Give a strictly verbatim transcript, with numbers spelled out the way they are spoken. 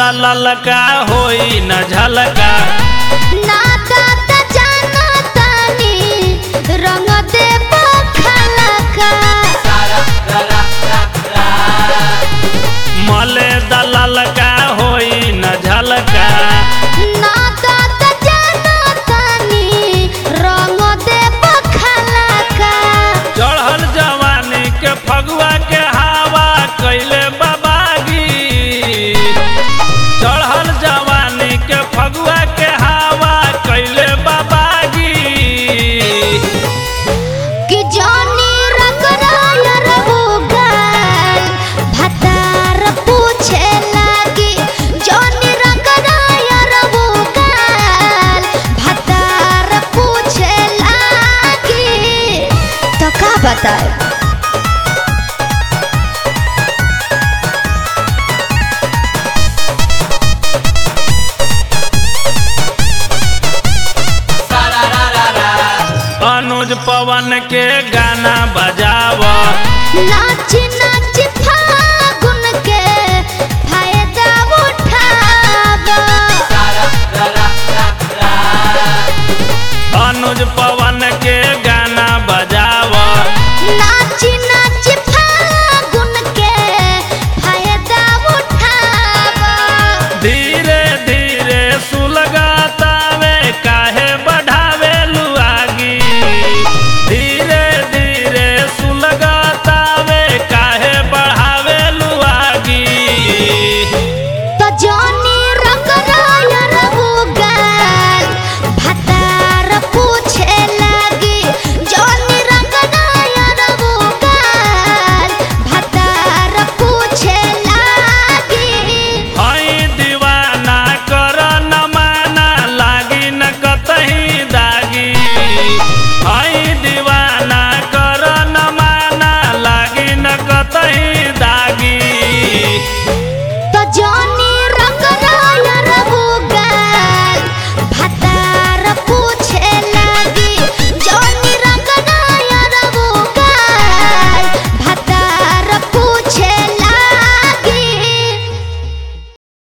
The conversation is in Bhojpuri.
दलल का होई न झलका ना दादा जाना तानी रंग दे बखलका मले दलल का होई न झलका ना दादा जाना तानी रंग दे बखलका चढ़ल जवानी के फगुआ के हवा कैले बाबागी चढ़ल जवानी के फगुआ के हवा कैले बाबागी कि जानी रगड़ाय रबुगल भतार पूछे लगी जानी रगड़ाय रबुगल भतार पूछे लगी तो का बताए अनुज पवन के गाना बजावा नाच नाच फागुन के फायदा उठावा अनुज पवन